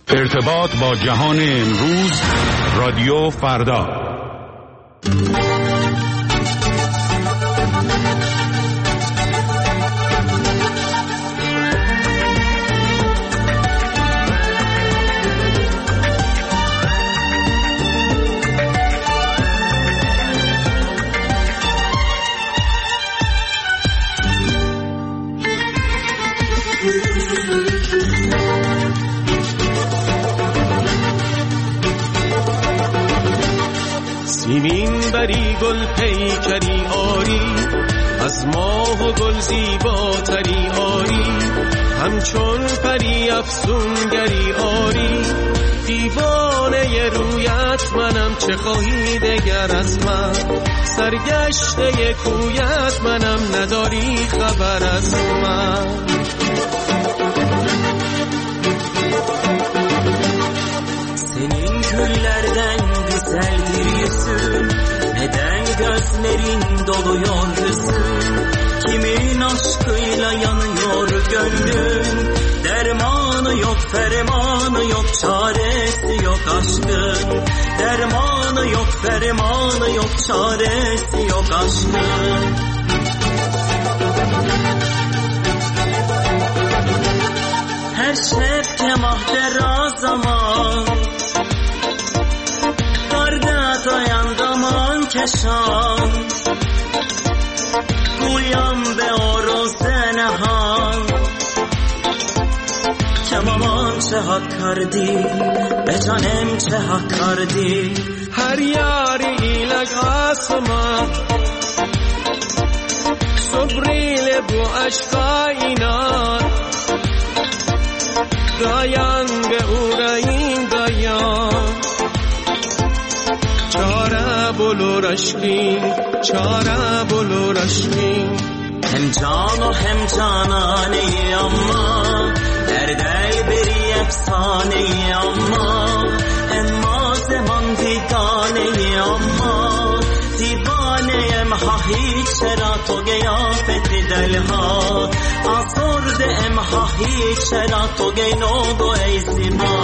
ارتباط با جهان امروز، رادیو فردا. سیمین بری گل پیکری آری، از ماه و گل زیباتری آری، همچون پری افسونگری آری. دیوانه رویت منم، چه خواهی دگر از من؟ سرگشته کویت منم، نداری خبر az من. Senin güllerden güzeldir yüzün, neden gözlerin doluyor hüzün? Kimin aşkıyla yanıyor gönlün? Dermanı yok, fermanı yok, çaresi yok aşkın. Dermanı yok, fermanı yok, çaresi yok aşkın. Her şefke mahdera zaman, dayan daman keşan, گویم به آروز نهان که مامان چه حق کردی، به جانم چه حق کردی. هر یاری ایلک آسمان صبریل بو عشقا اینان، دایان به او رایین دایان. چاره بلو رشکین، چاره بلو رشکین. هم جان و هم جانانه اما درده بری افسانه اما زمان دیدانه اما دیوانه امها هیچ چرا تو قیافت دلها آسرد امها هیچ چرا تو گینود و ای زیبا.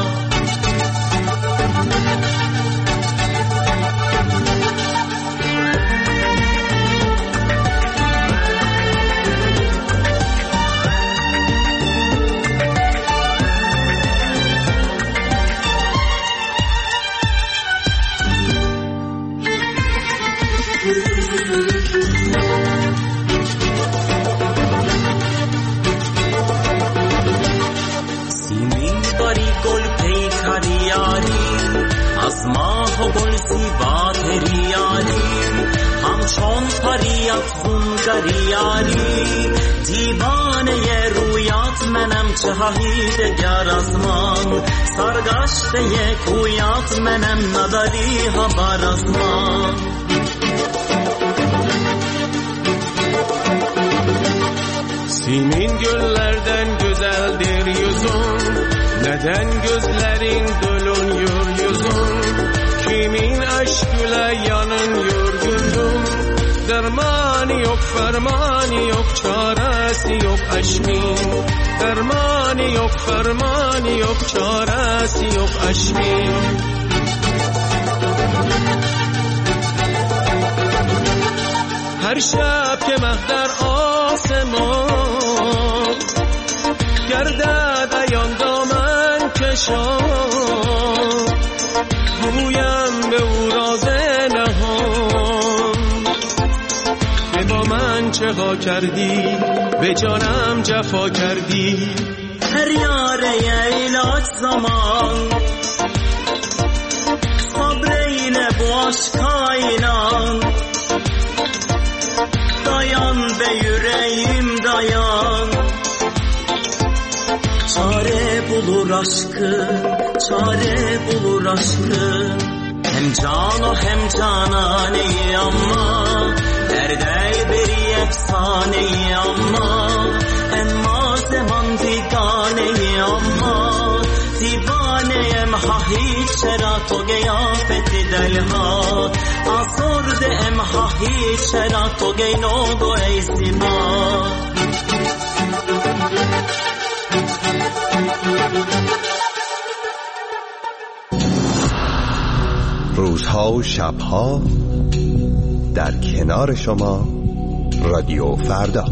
سیمین باری گل پیکری یاری، از ماه و گل زیباتری یاری، همچون پری افسونگری یاری. دیوانه رویات منم، چه خواهی دگر از من؟ سرگشته کویات منم، نداری خبر از من. Simin güllerden güzeldir yüzün, neden gözlerin doluyor yüzün? Kimin aşkıyla yanıyor gönlüm? Dermanı yok, fermanı yok, çaresi yok aşkın. Dermanı yok, fermanı yok, çaresi yok aşkın. هر شب که مه در آسمان گردد عیان دامن کشان، گویم به او راز نهان که با من چه ها کردی، به جانم جفا کردی. هر یاره ایلاج زمان صبر اینه bu aşka inan. Dayan be yüreğim dayan, çare bulur aşkın, çare bulur aşkın. Hem can o hem canane ama derde beri efsane ama zaman digane ama دیوانه‌ام ها هیچ چرا تو قیافت دلها آسرده‌ام ها هیچ چرا تو گینود و ای زیبا. روزها و شبها در کنار شما رادیو فردا.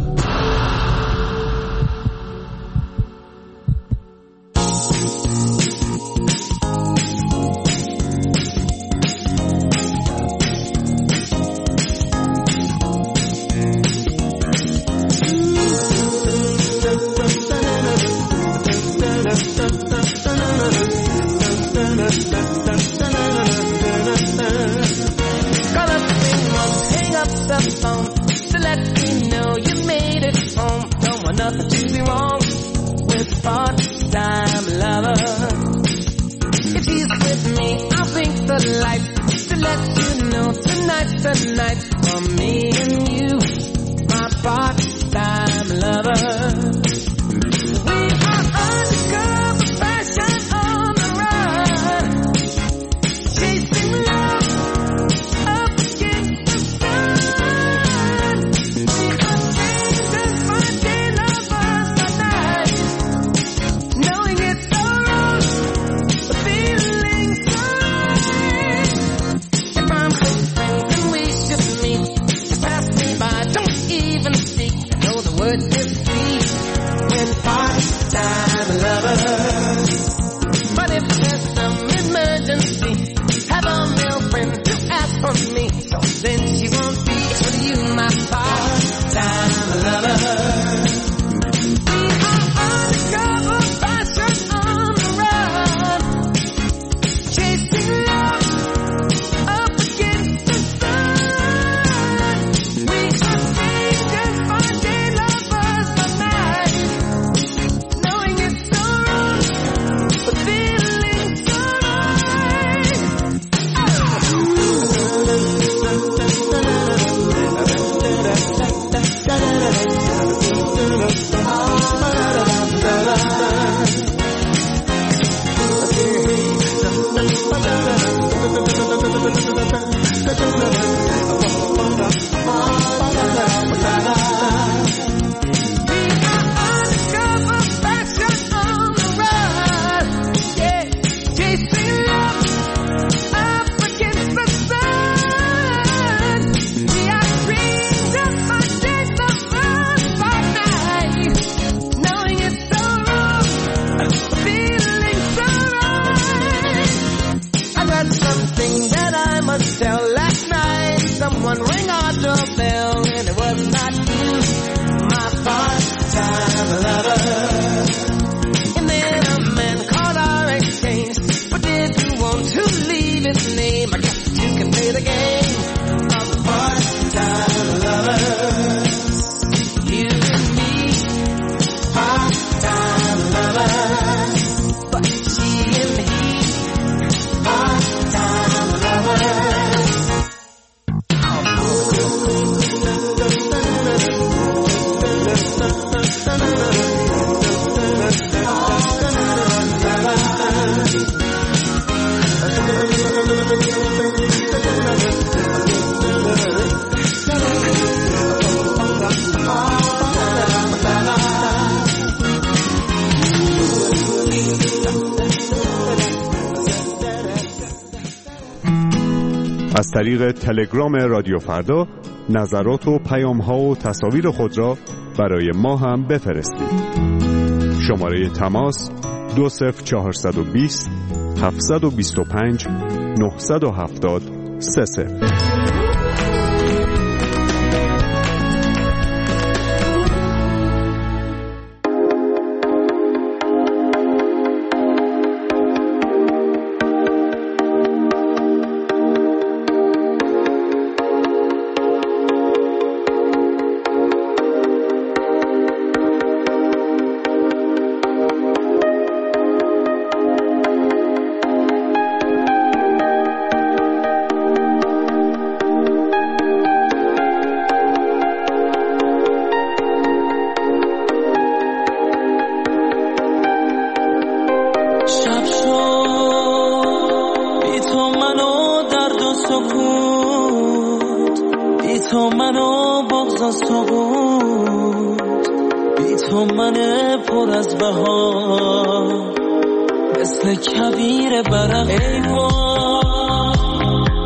از طریق تلگرام رادیو فردا نظرات و پیام‌ها و تصاویر خود را برای ما هم بفرستید. شماره تماس 20420 725 970 30. تو منو بغض تو بود، بی تو من پر از بهار مثل کویر برق. ای وای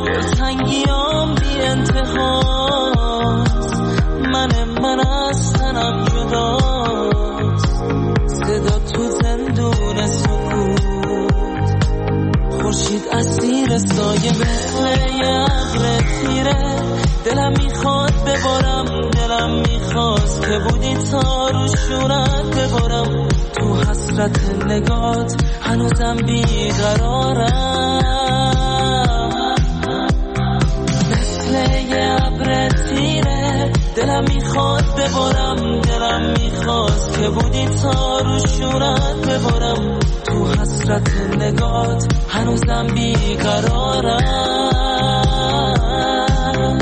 خشونت ببارم تو حسرت نگات هنوزم بیقرارم مثل یه ابر تیره دلم میخواد ببارم دلم میخواست که بودی تا روشونت ببارم تو حسرت نگات هنوزم بیقرارم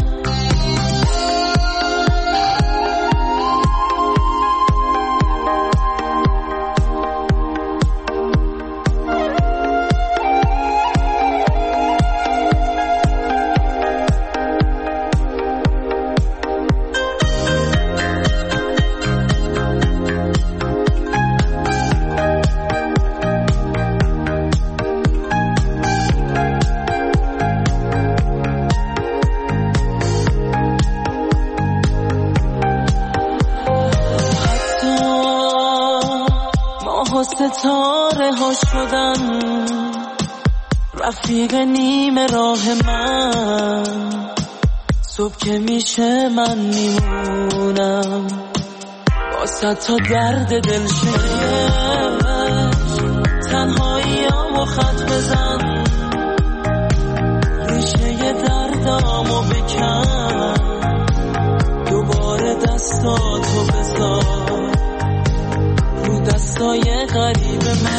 ستاره ها شدن رفیق نیمه راه من صبح که میشه من میمونم واسه تا درد دل شکست تنهاییامو خط بزن ریشه دردامو بکن دوباره دستاتو بذار دستای غریب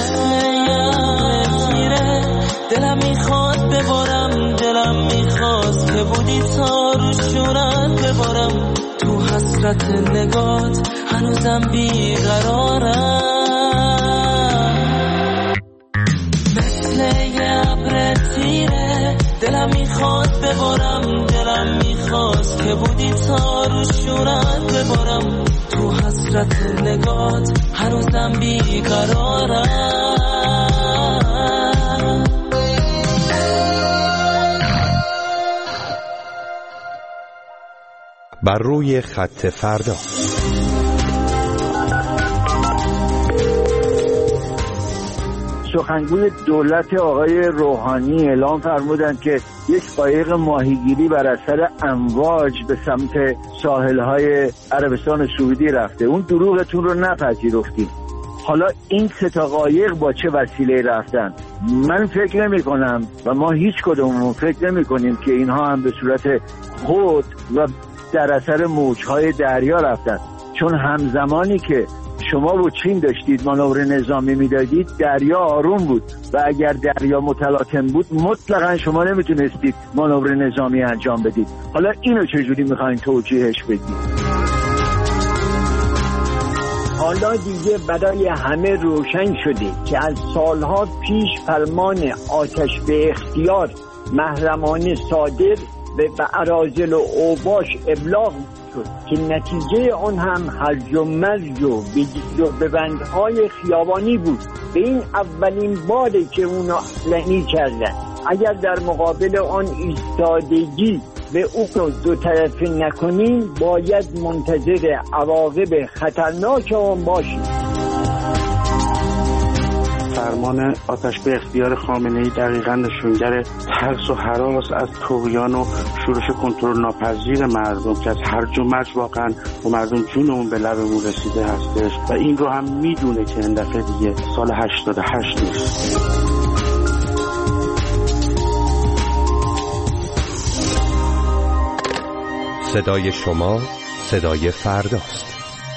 من میره دلم میخواد ببارم دلم میخواست که بودی تا روشونت ببارم تو حسرت نگات هنوزم بیقرارم مثل یه ابر تیره دلم میخواد ببارم دلم میخواست که بودی تا روشونت ببارم تو حسرت نگات هنوزم بیقرارم بر روی خط فردا سخنگوی دولت آقای روحانی اعلام فرمودند که یک قایق ماهیگیری بر اثر امواج به سمت ساحل‌های عربستان سعودی رفته. اون دروغتون رو نپذیرفتیم. حالا این سه تا قایق با چه وسیله رفتن؟ من فکر نمی کنم و ما هیچ کدوممون فکر نمی کنیم که اینها هم به صورت خود و در اثر موج‌های دریا رفتن، چون همزمانی که شما و چین داشتید مانور نظامی میدادید دریا آروم بود و اگر دریا متلاطم بود مطلقا شما نمیتونستید مانور نظامی انجام بدید. حالا اینو چجوری میخواین توجیهش بدید؟ حالا دیگه برای همه روشن شده که از سالها پیش فرمان آتش به اختیار محرمانه صادر به اراذل و اوباش ابلاغ شد که نتیجه آن هم هرج و مرج و ببندهای خیابانی بود. به این اولین باره که اونو علنی کردن. اگر در مقابل آن ایستادگی به او رو دو طرفه نکنیم باید منتظر عواقب خطرناک آن باشیم. فرمان آتش به اختیار خامنه‌ای دقیقاً نشونگر ترس و هراس از طغیان و شورش کنترل ناپذیر مردم که از هرج و مرج واقعاً و مردم جونمون به لبمون رسیده هستش و این رو هم میدونه که این دفعه دیگه سال 88 نیست. صدای شما صدای فرداست.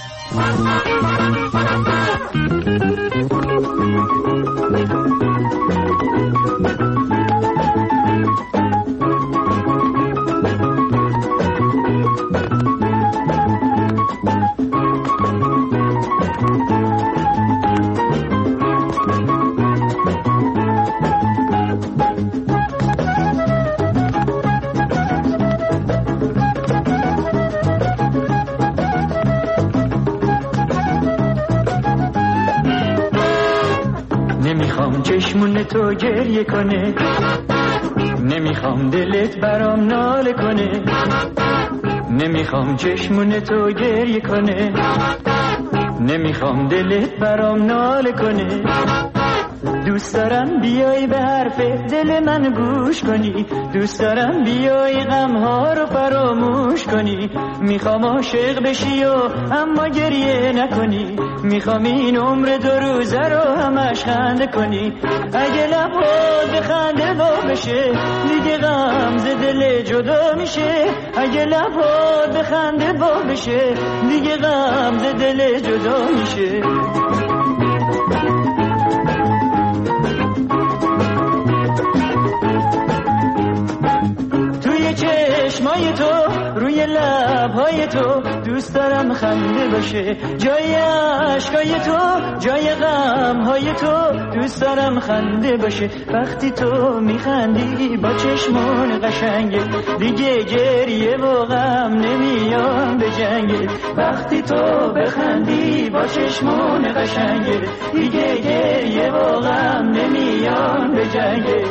چشمون تو گریه کنه، نمیخوام دلت برام ناله کنه، نمیخوام چشمون تو گریه کنه، نمیخوام دلت برام ناله کنه. دوست دارم بیای به حرف دل من گوش کنی، دوست دارم بیای غمها رو فراموش کنی. میخوام عاشق بشی و اما گریه نکنی، میخوام این عمر 2 روزه رو همش خنده کنی. اگه لبات بخنده وا بشه دیگه غم ز دل جدا میشه، اگه لبات بخنده وا بشه دیگه غم ز دل جدا میشه. توی چشمای تو روی لبهای تو دوست دارم خنده باشه، جای عشقای تو جای غمهای تو دوست دارم خنده باشه. وقتی تو میخندی با چشمان قشنگه دیگه گریه و غم نمیام به جنگه. وقتی تو بخندی با چشمان قشنگه دیگه گریه و غم نمیام به جنگه.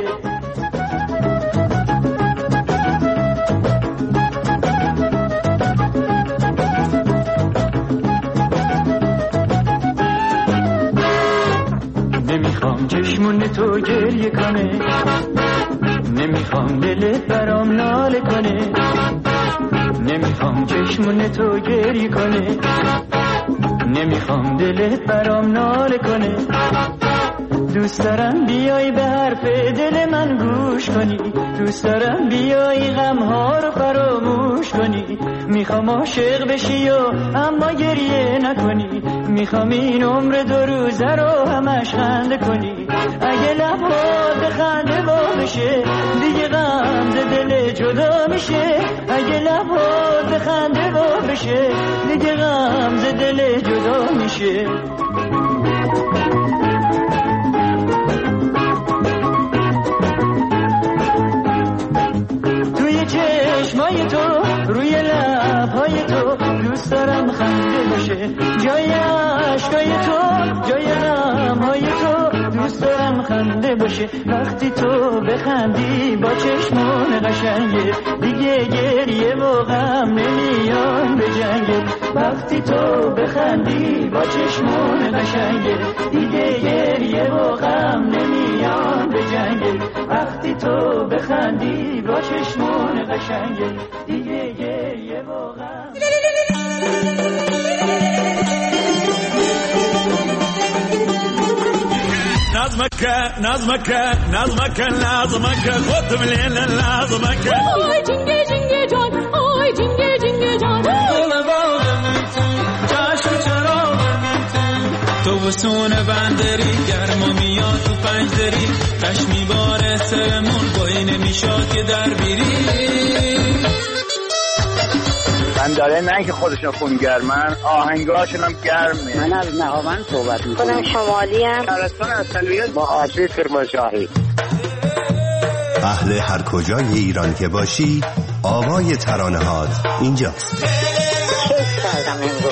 چشمون تو گریه کنه، نمیخوام دلت برام ناله کنه، نمیخوام چشمون تو گریه کنه، نمیخوام دلت برام ناله کنه. دوست دارم بیای به حرف دل من گوش کنی، دوست دارم بیای غمها رو فراموش کنی. میخوام عاشق بشی و اما گریه نکنی، میخوام این عمر 2 روزه رو همش خنده کنی. اگه لبات بخنده وا بشه دیگه غم ز دل جدا میشه، اگه لبات بخنده وا بشه دیگه غم ز دل جدا میشه. توی چشمای تو روی لبهای تو دوست دارم خنده باشه، جای عشقای تو جای غمهای تو دوست دارم خنده باشه. وقتی تو بخندی با چشمان قشنگه دیگه گریه و غم نمیان به جنگه. وقتی تو بخندی با چشمان قشنگه دیگه گریه و غم نمیان به جنگه. وقتی تو بخندی با چشمان قشنگه دیگه گریه و غم. نظمك خد من هنا نظمك. آی جنگه جنگه جان، آی جنگه جنگه جان. چشم چراغ تو بسون بندری گرما میاد تو پنجدری، کش میباره سرمون بایی نمیشاد که در بیری. من داره نه که خودشون خونگرمن، آهنگاشون هم گرمه. من از نهاوند صحبت میکنم. خودم شمالی هم شهرستان اصلیت با آبی کرمانشاهی. اهل هر کجای ایران که باشی آوای ترانه هات اینجاست. کیف کردم امروز.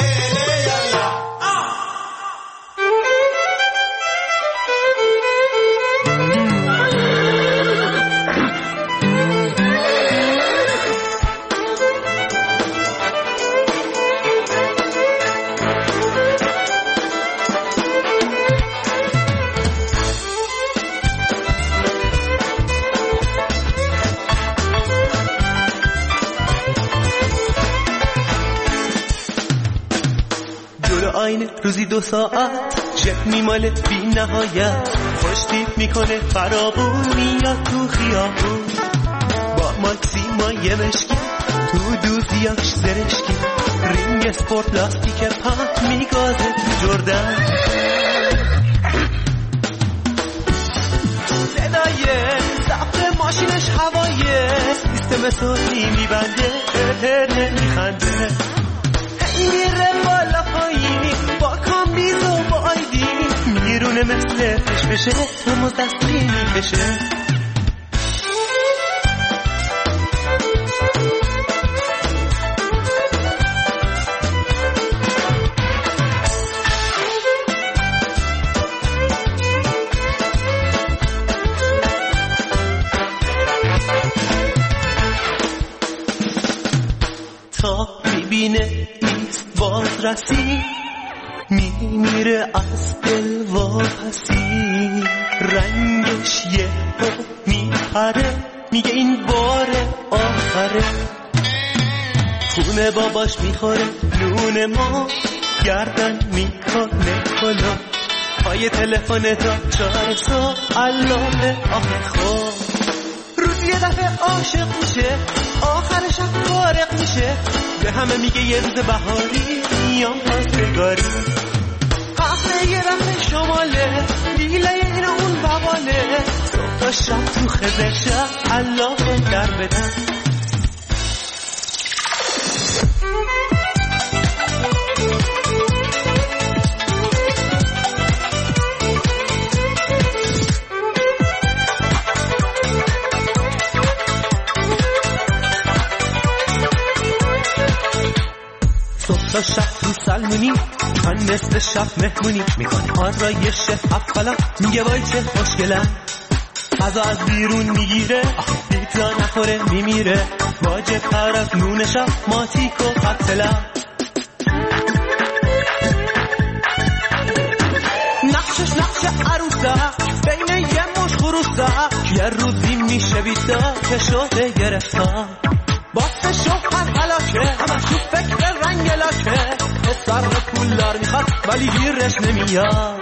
روزی 2 ساعت جت میماله بی نهایت، خوش تیپ میکنه فرابون میاد تو خیابون با ماکسیمای مشکی تو دوزیاش زرشکی، رینگ اسپورت لاستیک پاک میگازه جردن، صدای سقف ماشینش هوایه، سیستم صوتی میبنده میخنده، میره بالا پایین با کامبیز و با آیدی، میرونه مثل فشفشه رموز دستی میکشه. تا میبینه بازرسی، میمیره از دل واپسی، رنگش یه میپره، میگه این بار آخره. خونه باباش میخوره نون ما، گردن میکنه کلا، پای تلفن تا 4 صبح علامه آخه خواب. روزی یه دفعه عاشق میشه، آخر شب فارق میشه، به همه میگه یه روز بهاری میام پاسگاری. قهوه یه دفعه شماله، دیله این اون بواله، صبح تا شب تو خزش علامه در بدن. تا شب تو سلمونی، من نصف شب مهمونی میکنه، آرایش افلا میگه وای چه خوشگلم، غذا از بیرون میگیره، پیتزا نخوره میمیره، واجب تر از نون شب ماتیک و قتلم. نقشش نقش عروسه، بین یه مش خروسه، یه روزی میشه بیتا که شده گرفتا، باست شوهر حلاکه، همه شو فکر رنگ لاکه، سر پولدار میخواد ولی گیرش نمیاد.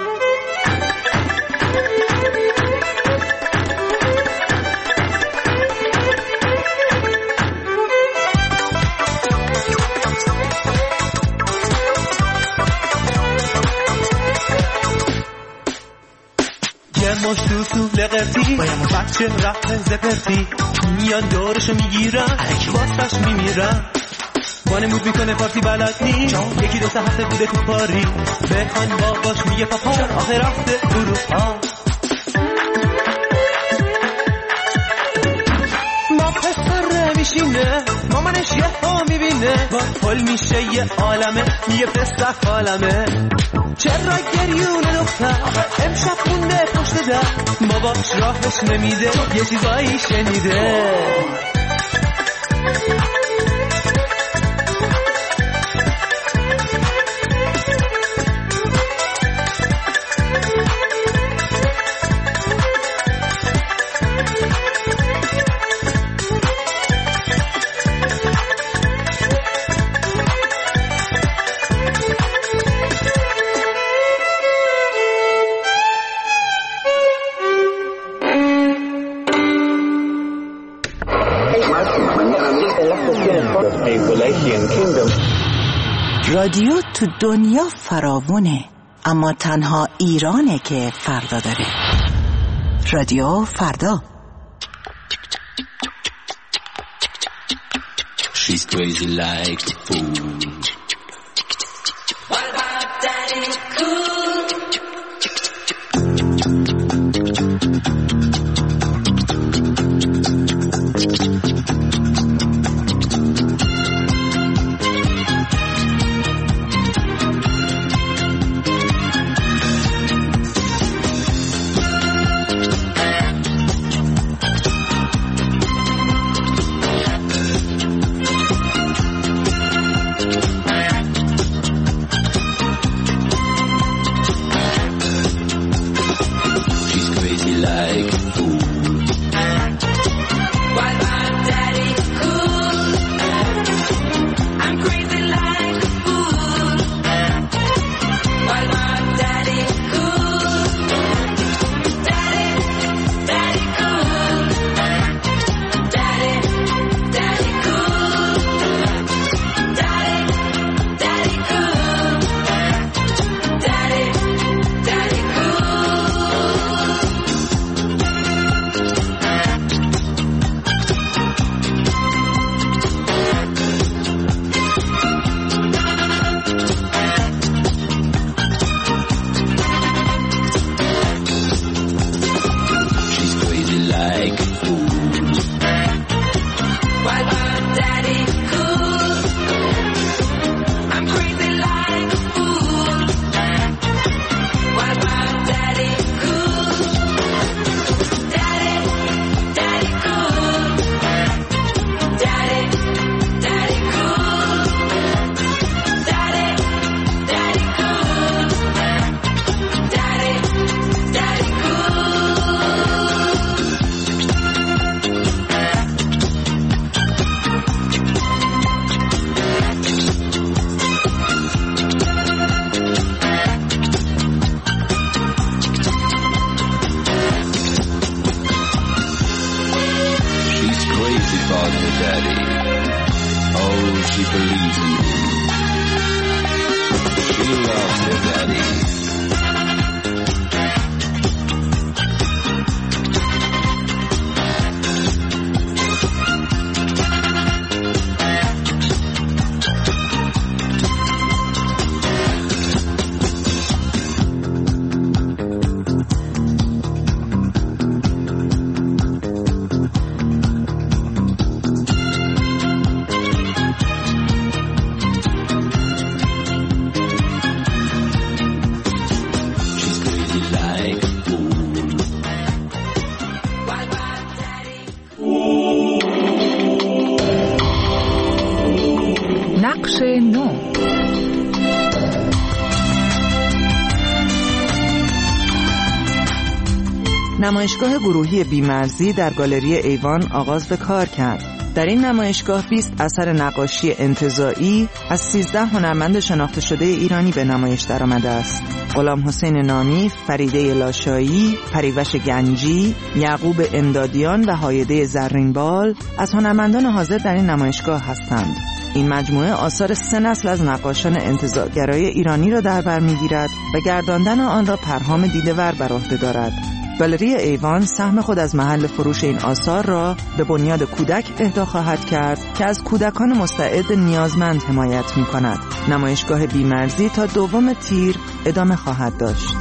یه مش تو لقرتی، بچه رفت زپرتی، میان دورشو میگیرن، باستش میمیرن، وانمود میکنه پارتی بلد نی، یکی 2 هفته بوده تو پاری، بخوان باباش میگه پاپا آخه رفته اروپا. ما پسر میشینه، مامانش یه ها میبینه، با پل میشه یه عالمه، میگه پسر عالمه، چرا گریونه دختر امشب خونده پشت در، باباش راهش نمیده، یه چیزایی شنیده. رادیو تو دنیا فراوونه، اما تنها ایرانه که فردا داره. رادیو فردا. She's crazy like the fool. What about Daddy Cool? called her daddy. Oh, she believes in him. She loves her daddy. نقش نو. نمایشگاه گروهی بی‌مرزی در گالری ایوان آغاز به کار کرد. در این نمایشگاه 20 اثر نقاشی انتزاعی از 13 هنرمند شناخته شده ایرانی به نمایش درآمده است. غلام حسین نامی، فریده لاشایی، پریوش گنجی، یعقوب امدادیان و هایده زرینبال از هنرمندان حاضر در این نمایشگاه هستند. این مجموعه آثار 3 نسل از نقاشان انتزاعگرای ایرانی را در بر می‌گیرد و گرداندن آن را پرهام دیده‌ور بر عهده دارد. گالری ایوان سهم خود از محل فروش این آثار را به بنیاد کودک اهدا خواهد کرد که از کودکان مستعد نیازمند حمایت می‌کند. نمایشگاه بی‌مرزی تا 2 تیر ادامه خواهد داشت.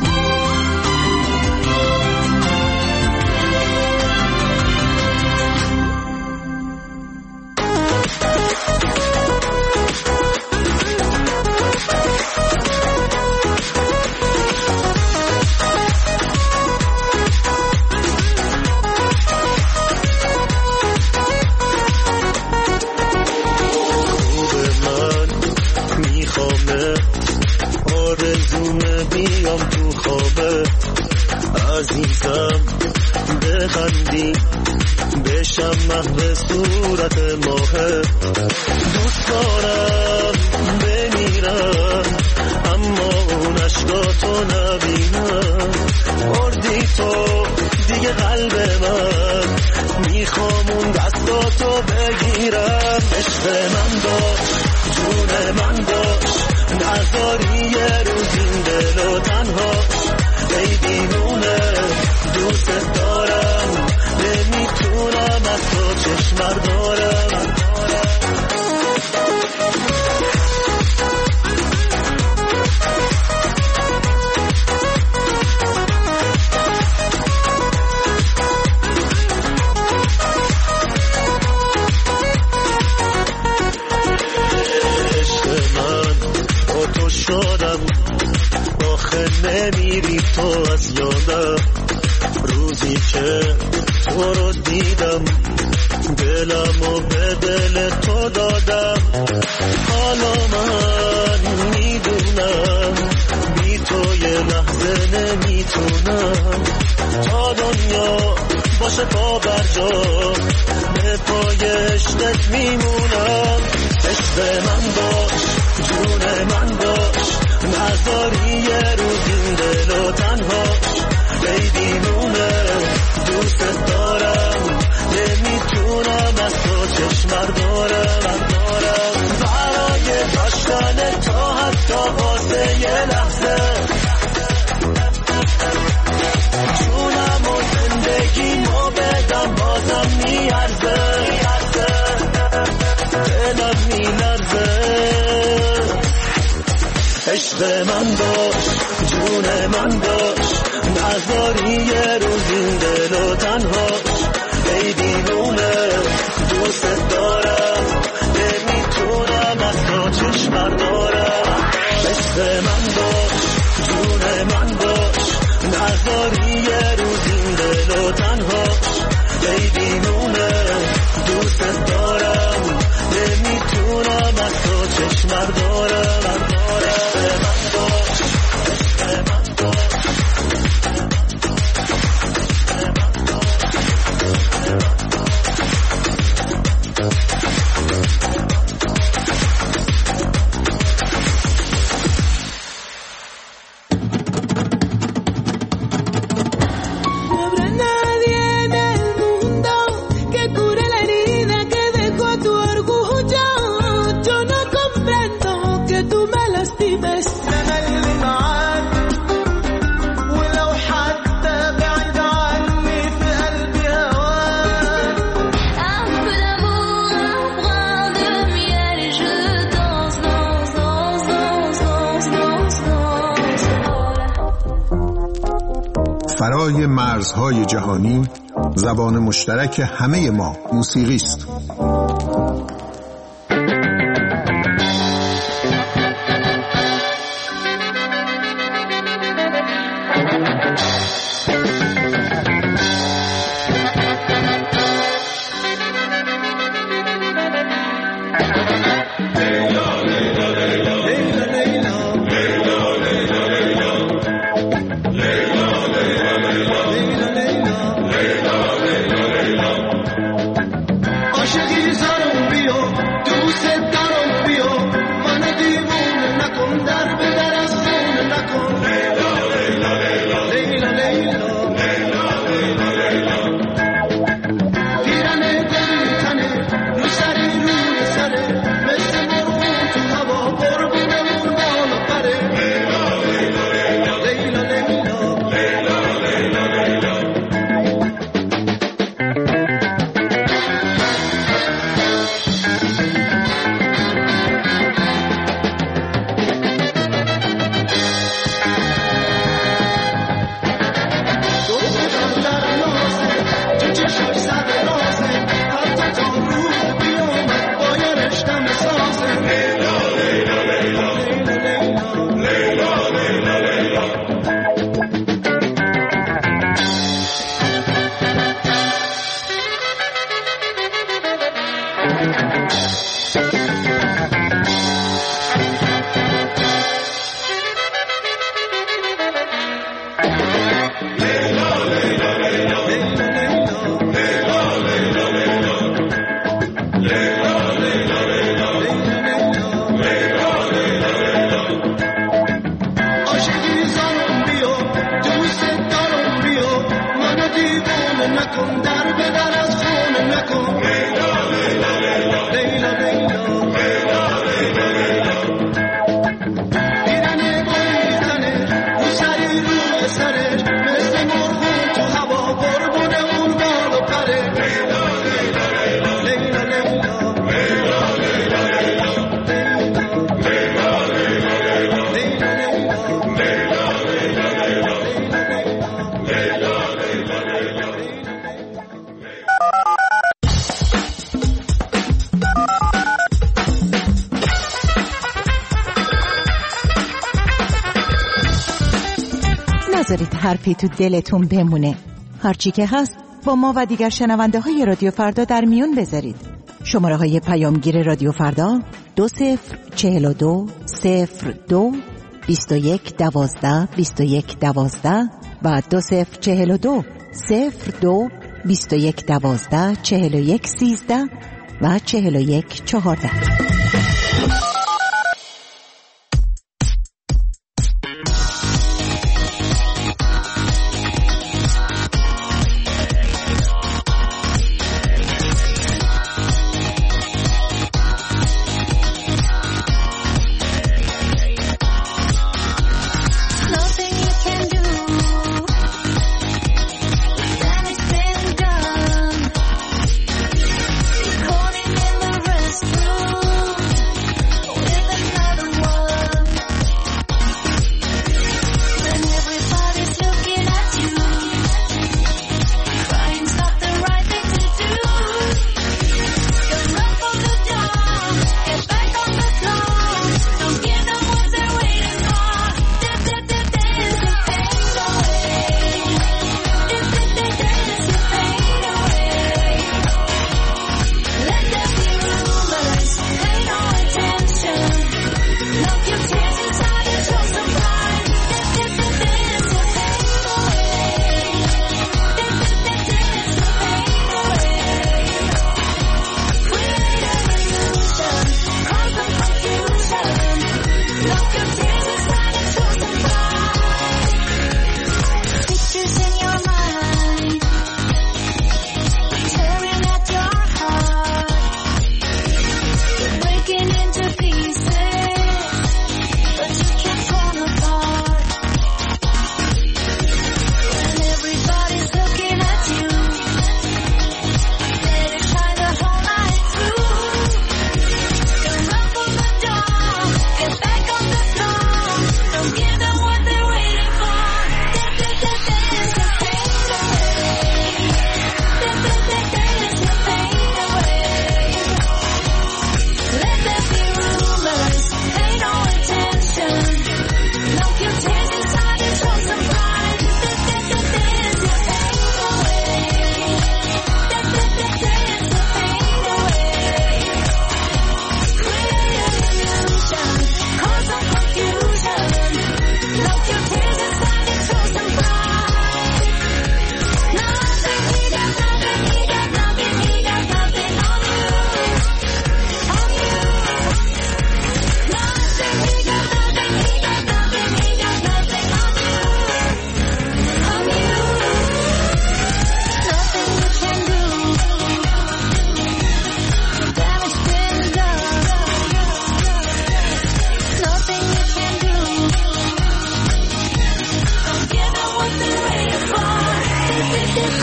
عشق من باش، جون من باش، نذاری یه روز این دل و تنهاش. ای دیوونه دوست دارم، نمیتونم از تو چشم بردارم. عشق من باش، جون من باش، نذاری یه روز این دل و تنهاش. ای دیوونه دوست دارم، نمیتونم از تو چشم بردارم. عشق من باش، عشق من باش. فرای مرزهای جهانی زبان مشترک همه ما موسیقی است. نذارید حرفی تو دلتون بمونه. هرچی که هست با ما و دیگر شنونده های رادیو فردا در میون بذارید. شماره های پیامگیر رادیو فردا 2042 02 21 12 21 12 و 2042 02 21 12 41 13 و 41 14. Calling in the restroom.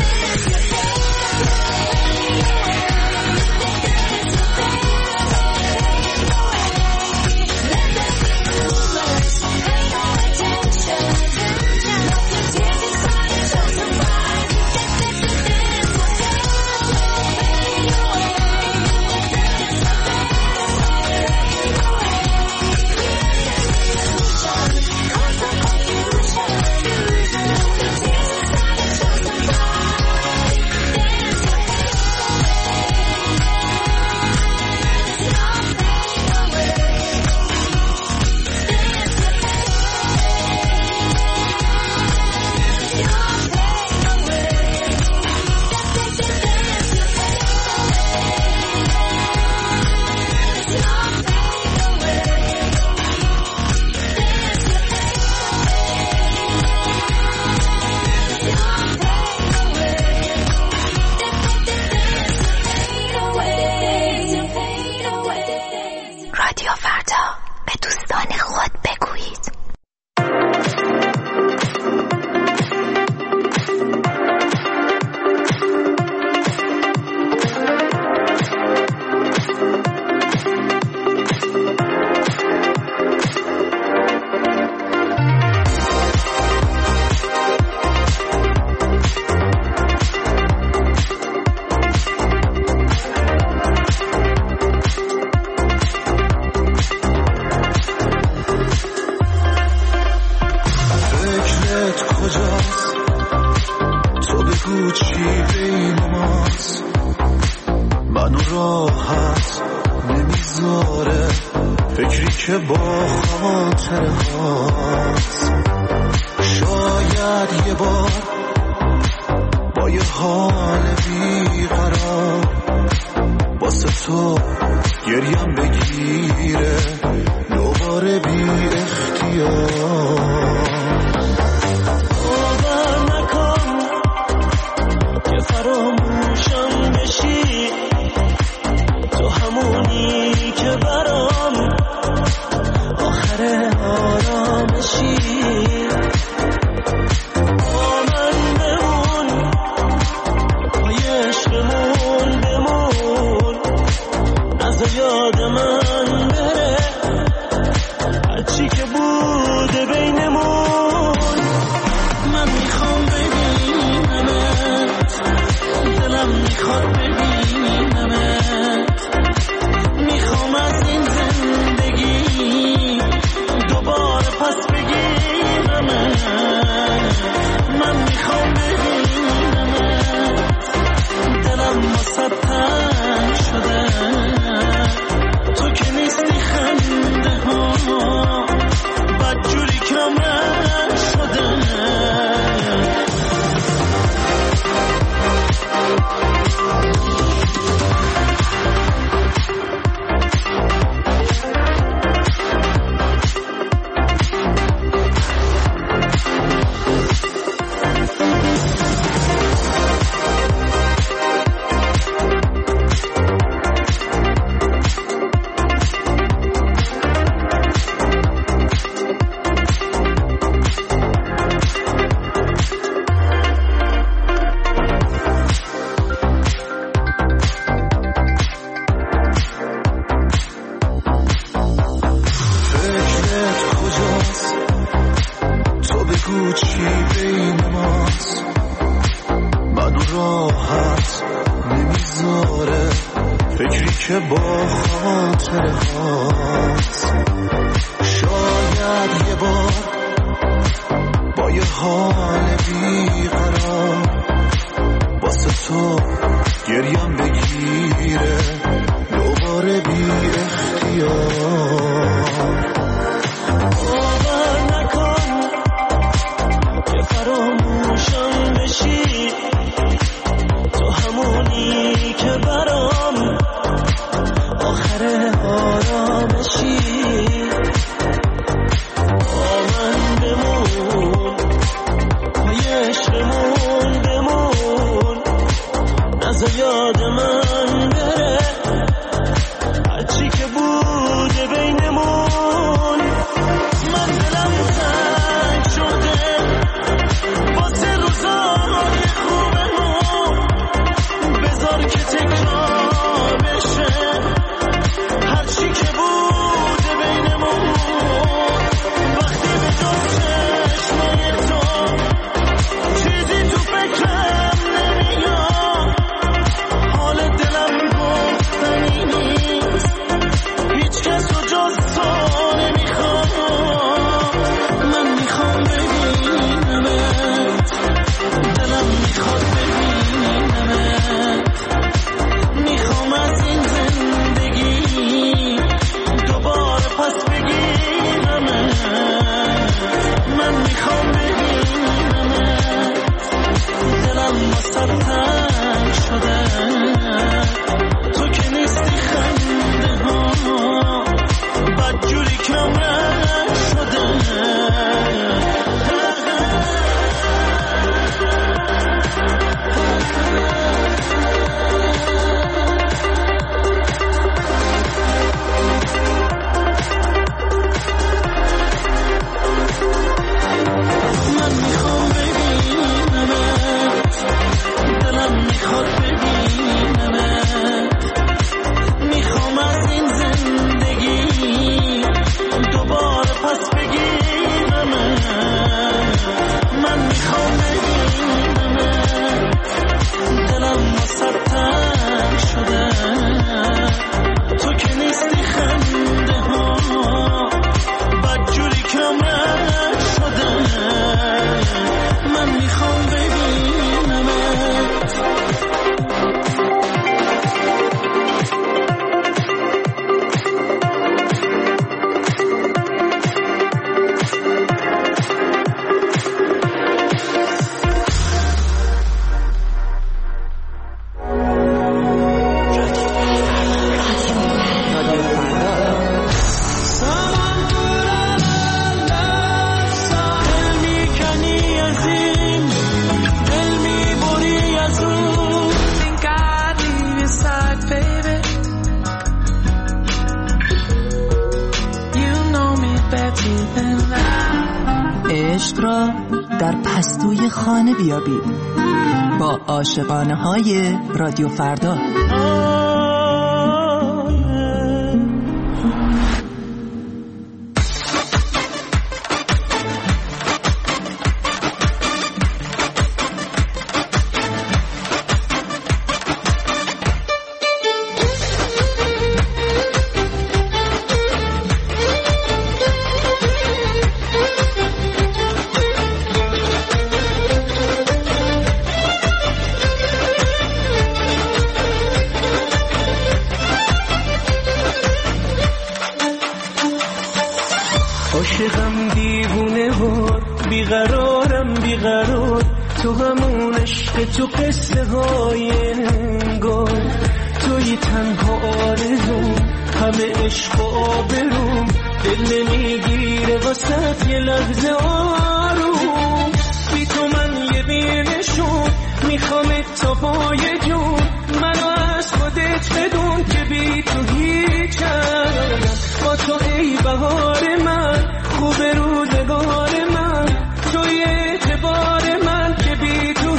عشقمون تنگ شدن، تو که نیستی خنده ها بدجوری کم رنگ شدن. من میخوام ببینمت، دلم میخواد ببینمت، میخوام از این زندگی دوباره پس بگیرمت. من میخوام ببینمت، دلم واسه تنگ شده، تو که نیستی خنده ها بدجوری کم رنگ شده. من میخوام ببینمت. عشق را در پستوی خانه بیابید با عاشقانه های رادیو فردا. عاشقم دیوونه و بیقرارم بیقرار، تو همون عشق تو قصه های انگار، توی تنها آرزوم همه عشق و آبروم، دل نمیگیره واسه یه لحظه آروم. بی تو من یه بینشون میخوام تا پای جون، منو از خودت بدون که بی تو هیچم. با تو ای بهار من، خوب روزگار من، توی اعتبار من که بی تو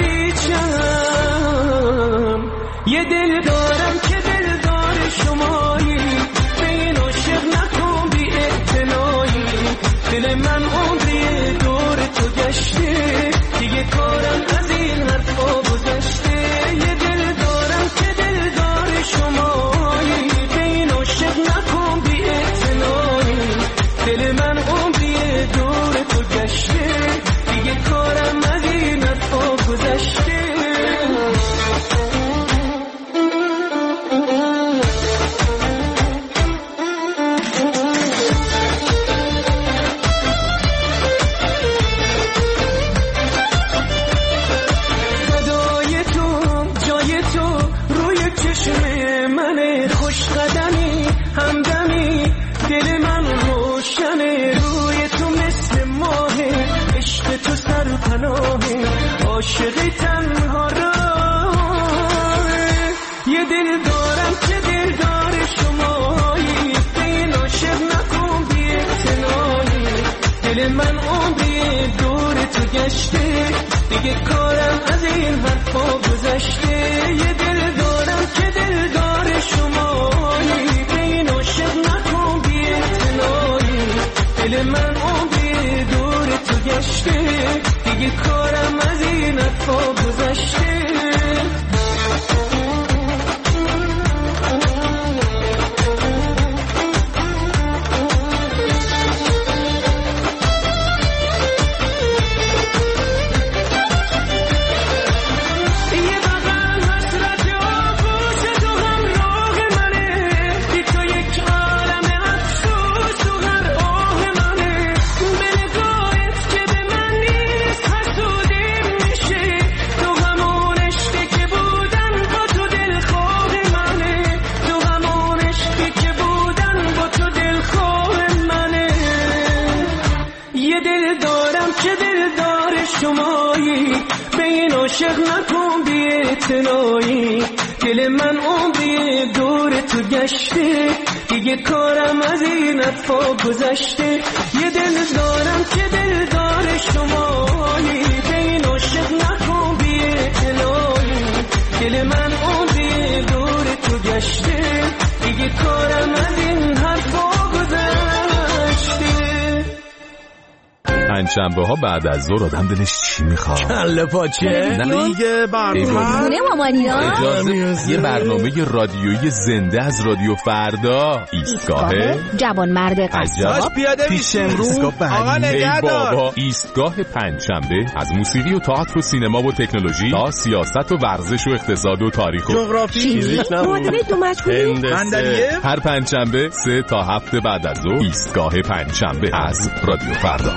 هیچم. یه دل دارم که دلدار شمایی، به این عاشق نکن بی اعتنایی. دل من عمری دور تو گشته، دیگه کارم از این حرفا گذشته. یه دل دارم که دلدار شمایی، به این عاشق نکن بی اعتنایی. دل من عمری دور تو گشته، دیگه کارم از این حرفا گذشته. صدای تو جای تو روی چشم منه، خوش قدمی همدمی دل من روشنه. روی تو مثل ماهه، عشق تو سرپناهه، عاشقی تنها راهه. یه دل دارم که دلدار شمایی، به این عاشق نکن بی اعتنایی. دل من عمری دور تو گشته، دیگه کارم از این حرفا گذشته. یه دل دارم که دلدار شمایی، به این عاشق نکن بی اعتنایی. دل من عمری دور تو گشته، دیگه کارم از این حرفا گذشته. اعتنایی، دل من عمری دور تو گشته، دیگه کارم از این اتفاق گذشته. یه دل دارم که دلدار شمایی، به این عاشق نکن بی اعتنایی، دل من عمری دور تو گشته، دیگه کارم از این حرفا گذشته. پنجشنبه ها بعد از ظهر آدم دلش چی میخواد؟ کله پاچه؟ نه دیگه برنامه مامانیا. اجازه یه برنامه رادیویی زنده از رادیو فردا. ایستگاه جوان مرد قصاب پیاده پیش امروز. آقا نگهدار. بابا ایستگاه پنجشنبه از موسیقی و تئاتر و سینما و تکنولوژی تا سیاست و ورزش و اقتصاد و تاریخ و جغرافی، فیزیک، هندسه. هر پنجشنبه 3 تا 7 بعد از ظهر ایستگاه پنجشنبه از رادیو فردا.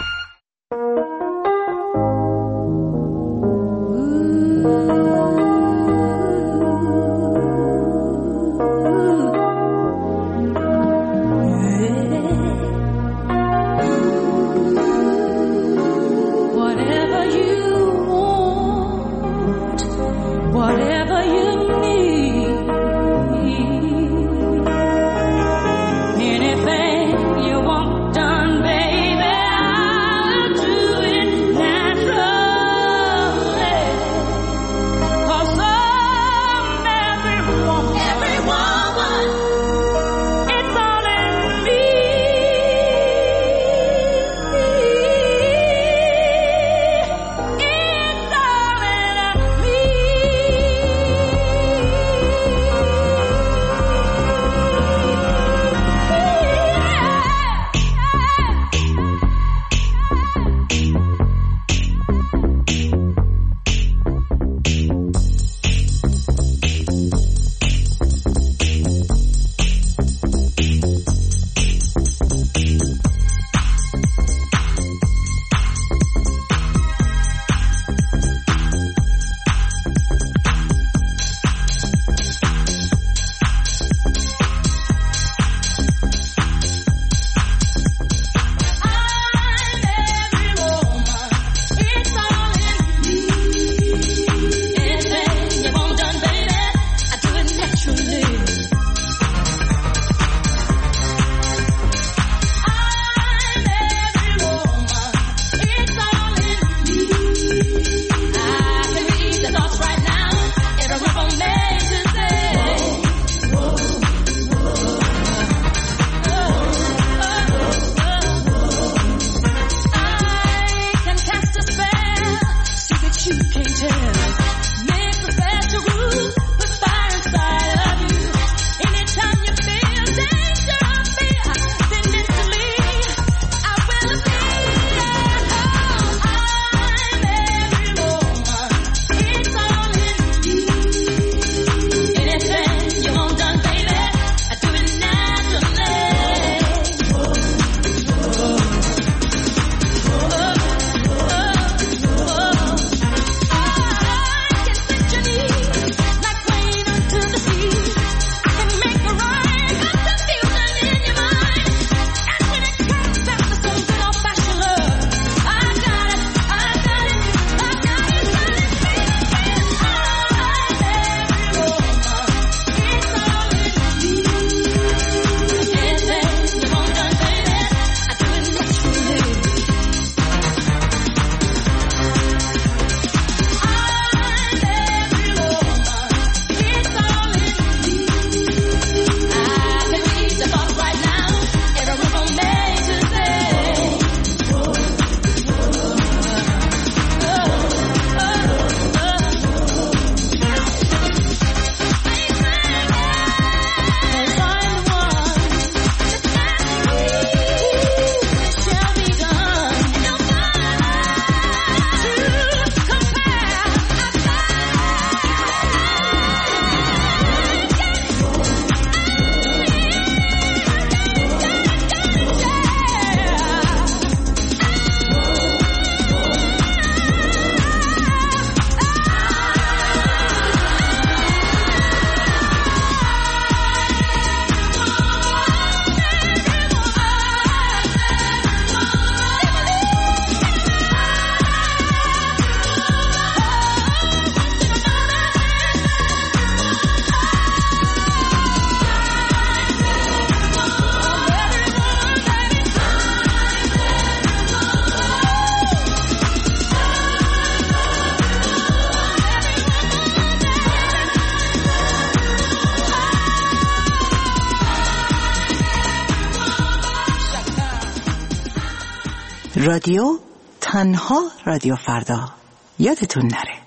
رادیو تنها رادیو فردا، یادتون نره.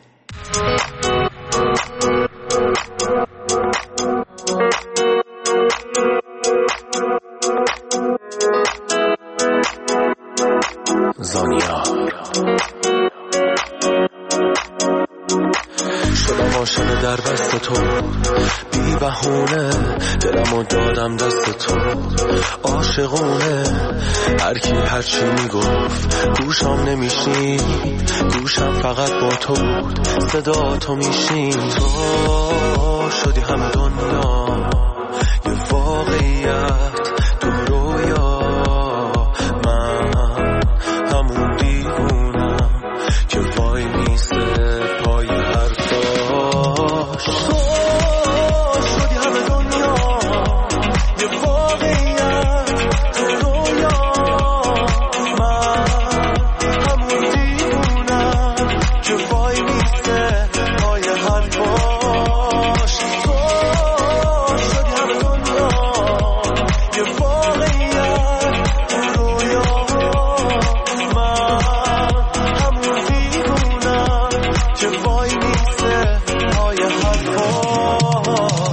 زانیا شدم عاشق در بست تو، بی بهونه دلمو دادم دست تو، عاشقونه هرکی هرچی میگفت گوشم نمیشنید، گوشم فقط با تو بود، صدا تو میشنید. تو شدی همه دنیا یه واقعیت، تو رویا من همون دیوونم که وای میسته پای حرفاش. تو شدی همه دنیا یه واقعیت، تو رویا من همون دیوونم که وای میسته پای حرفاش. تو شدی همه دنیا یه واقعیت، تو رویا من همون دیوونم که وای میسته پای حرفاش.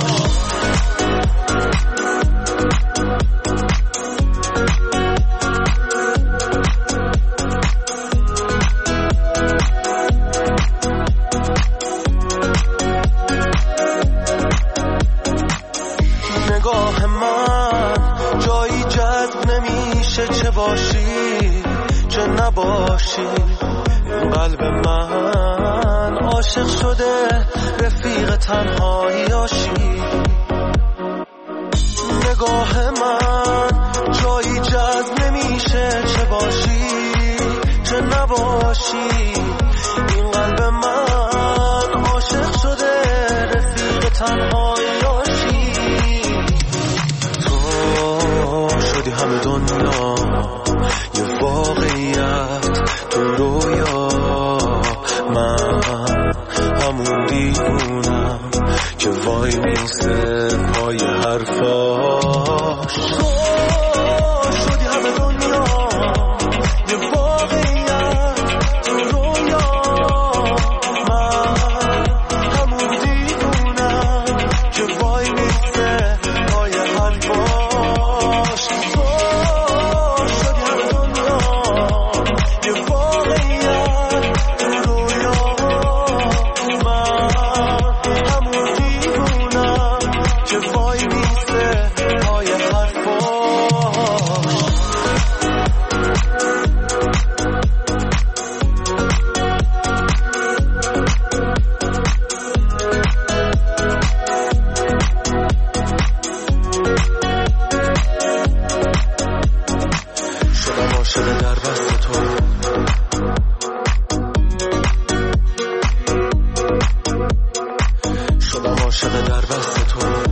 نگاه من جایی جذب نمیشه، چه باشی چه نباشی. این قلب من عاشق شده رفیق تنهاییاشی. نگاه من جایی جذب نمیشه، چه باشی چه نباشی. این قلب من عاشق شده رفیق تنهاییاشی. تو شدی همه دنیا یه واقعیت، تو رویا من همون دیوونم که وای میسته پای حرفاش. تو شدی همه دنیا یه واقعیت، تو رویا من همون دیوونم که وای میسته پای حرفاش. تو شدی همه دنیا یه واقعیت، تو رویا من همون دیوونم که وای میسته پای حرفاش. شدم عاشق در بست تو، شدم عاشق در بست تو.